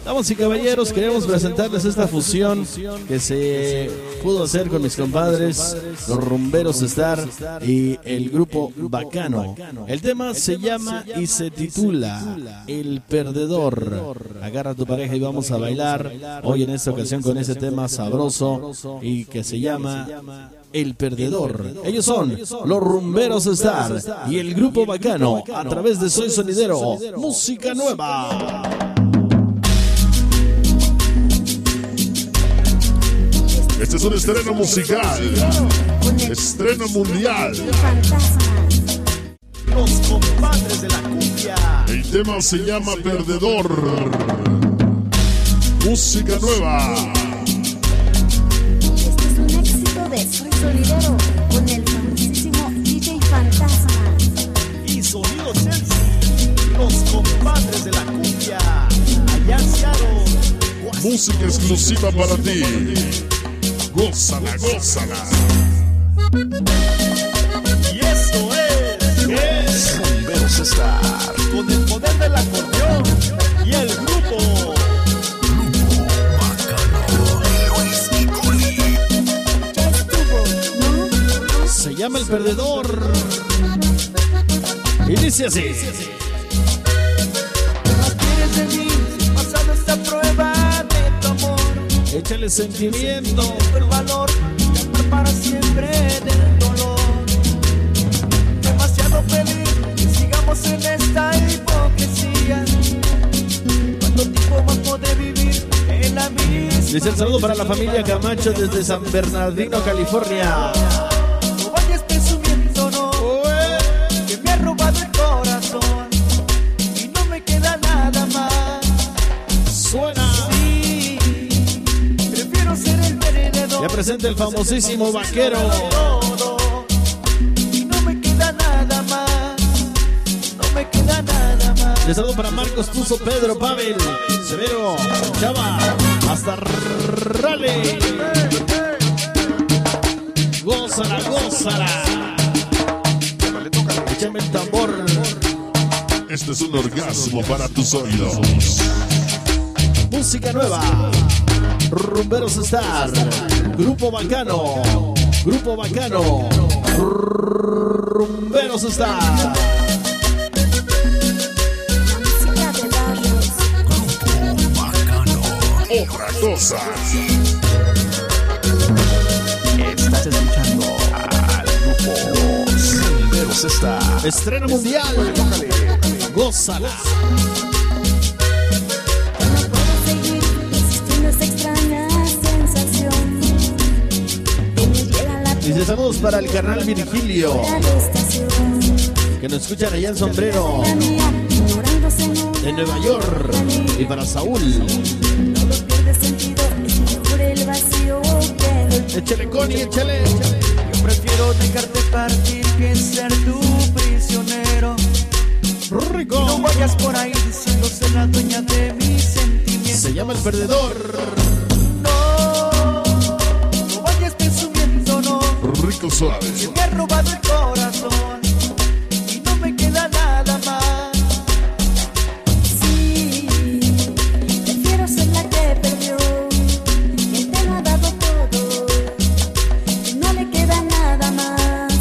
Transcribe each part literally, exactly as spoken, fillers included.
Damas y caballeros, queremos presentarles esta fusión que se pudo hacer con mis compadres, los Rumberos Star y el grupo Bacano. El tema se llama y se titula El Perdedor. Agarra a tu pareja y vamos a bailar hoy en esta ocasión con ese tema sabroso y que se llama El Perdedor. Ellos son los Rumberos Star y el grupo Bacano a través de Soy Sonidero, música nueva. Este es un estreno musical, estreno mundial. Los compadres de la cumbia. El tema se llama Perdedor. Música nueva. Este es un éxito de Soy Sonidero con el famosísimo D J Fantasma. Y Sonido Chelsea, los compadres de la cumbia. Allá en Seattle. Música exclusiva para ti. Gózala, gózala. Y esto es, es Rumberos Star. con el poder del acordeón y el grupo. Ya estuvo, ¿no? Se llama El Perdedor. Y dice así. ¿Qué quieres de mí? Pasando esta prueba de tu amor. Échale sentimiento. Tengo el valor de amar para siempre del dolor. Demasiado feliz que sigamos en esta hipocresía. ¿Cuánto tiempo más poder vivir en la misma? Dice el saludo para la familia Camacho desde San Bernardino, California. No vayas presumiendo, no, que me ha robado el corazón y no me queda nada más. Suena. Sí, prefiero ser el perdedor. Ya presenta el famosísimo vaquero. Y no me queda nada más. No me queda nada más. Le saludo para Marcos Tuzo, Pedro, Pavel, Severo, Chava, hasta Raleigh. Gózala, gózala. Échame el tambor. Este es un orgasmo para tus oídos. Música nueva. Rumberos Star. Grupo Bacano. Grupo Bacano. Rumberos Star. La música de barrios. Otra cosa. Estás escuchando al grupo Los Rumberos Star. Estreno mundial. Gózala. No puedo seguir existiendo esa extraña sensación. Que me llega la Dice saludos para el carnal Virgilio, primera estación. que nos escuchan allá en Sombrero, La mía, ignorándose en una en Nueva York. Y para Saúl. todo pierde sentido, es mejor el vacío que el Échale, Connie, échale, échale. Yo prefiero dejarte partir que ser tu prisionero. No Rico. vayas por ahí diciendo ser la dueña de mis sentimientos. Se llama El Perdedor. No, no vayas presumiendo, no, Rico suave. que me ha robado el corazón y no me queda nada más. sí. Prefiero ser la que perdió, que te lo ha dado todo, que no le queda nada más.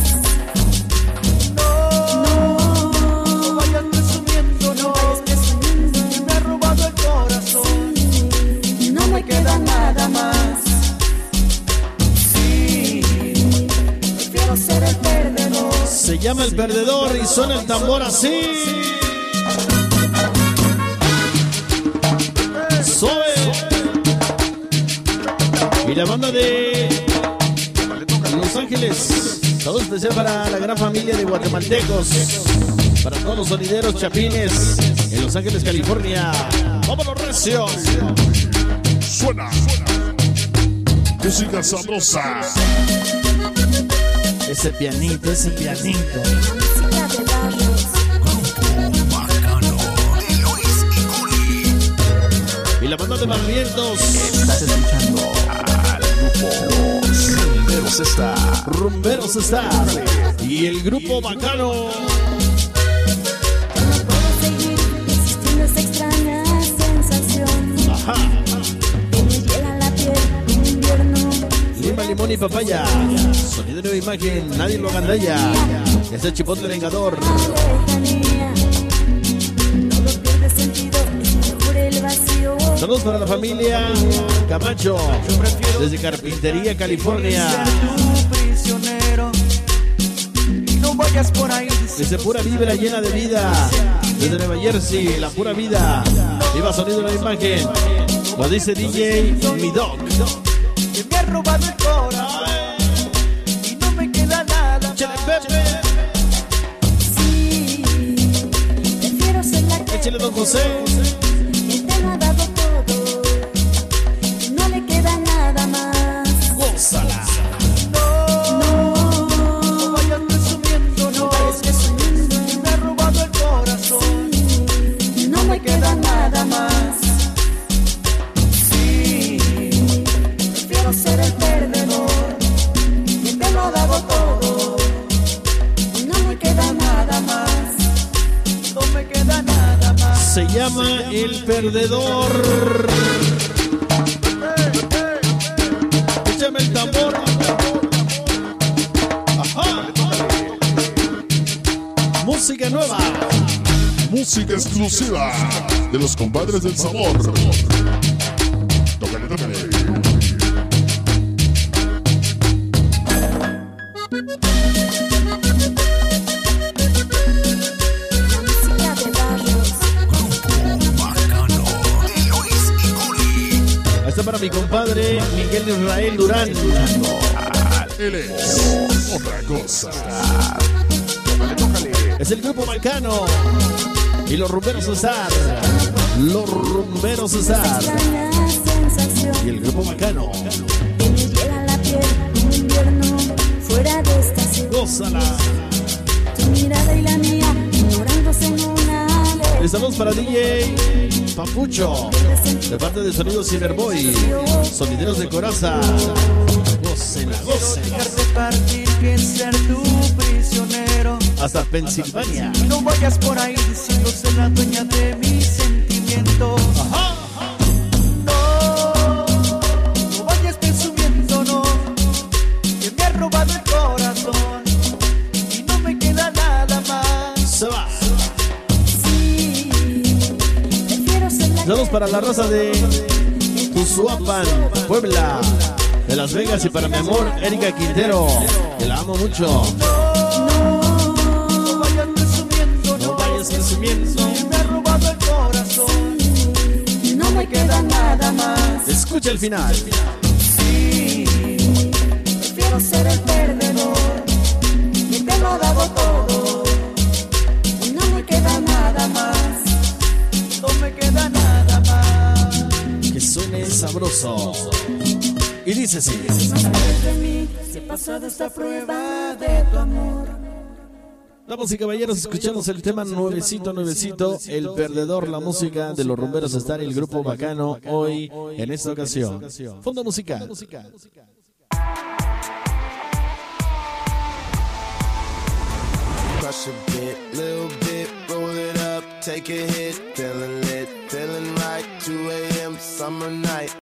No, no vayas presumiendo, no, Vayas presumiendo, que me ha robado el corazón sí, no me queda nada más. Sí, Prefiero ser el perdedor. Se llama El Perdedor y suena el tambor así. Sobe. Y la banda de Los Ángeles. Todo especial para la gran familia de guatemaltecos. Para todos los sonideros chapines en Los Ángeles, California. ¡Vámonos, recio! Suena. Música sabrosa. Ese pianito, ese pianito. La música de barrios. Y la banda de Barrientos. Estás escuchando al grupo Los Rumberos Star. Rumberos Star. Y el grupo Bacano. No puedo seguir existiendo esa extraña sensación. Limón y Papaya. Sonido nueva imagen, nadie lo agandalla. Es el Chipotle Vengador. Saludos para la familia Camacho, desde Carpintería, California. Desde Pura Vibra llena de vida. Desde Nueva Jersey, la pura vida. Viva sonido nueva imagen. Lo dice D J Mi Dog. Que me ha robado el corazón y no me queda nada. Échale, Pepe. Sí, prefiero ser la que Échale, Don José. Él te lo ha dado todo y no le queda nada más. Gózala. No, no vayas presumiendo, no vayas presumiendo. Que me ha robado el corazón Sí, no me queda nada más. sí. Prefiero ser el perdedor. Él te lo ha dado todo y no me queda nada más. No me queda nada más. Se llama El Perdedor. Échame el tambor. Ajá. Música nueva. Música exclusiva de los compadres del sabor. Tócale, tócale. La música de barrios. Bacano. Eloís y Curi. Ahí está para mi compadre Miguel Israel Durán. Él es otra cosa. Es el grupo Bacano. Y los rumberos César. Los rumberos César. Extraña sensación Y el grupo Bacano. que me llega a la piel un invierno fuera de estación. Gózala. Tu mirada y la mía ignorándose en una ley. Estamos para D J Papucho. De parte de Sonido Cyberboy. Sonideros de Coraza. Gócela, gócela. Dejarte partir, que ser tu prisionero. Hasta Pensilvania. No vayas por ahí diciendo ser la dueña de mis sentimientos. Ajá. No, no vayas presumiendo, no, que me ha robado el corazón y no me queda nada más. Se va. Sí, prefiero ser la Saludos para la raza de Usuapan, Puebla, de Las Vegas, y para mi amor Erika Quintero, que la amo mucho. No vayas presumiendo, No no, vayas presumiendo. que me ha robado el corazón que no me queda nada más. Escucha el final. sí. Prefiero ser el perdedor. Que te lo ha dado todo y no me queda nada más. No me queda nada más. Que suene sabroso. Y dice así. Más lejos de mí, si he pasado esta prueba de tu amor. Damas y caballeros, escuchamos el tema nuevecito, nuevecito, El Perdedor, la música de los rumberos Star y el grupo Bacano, hoy en esta ocasión. Fondo musical. Crush a bit, little bit, roll it up, take a hit, feeling lit, feeling right, two a m summer night.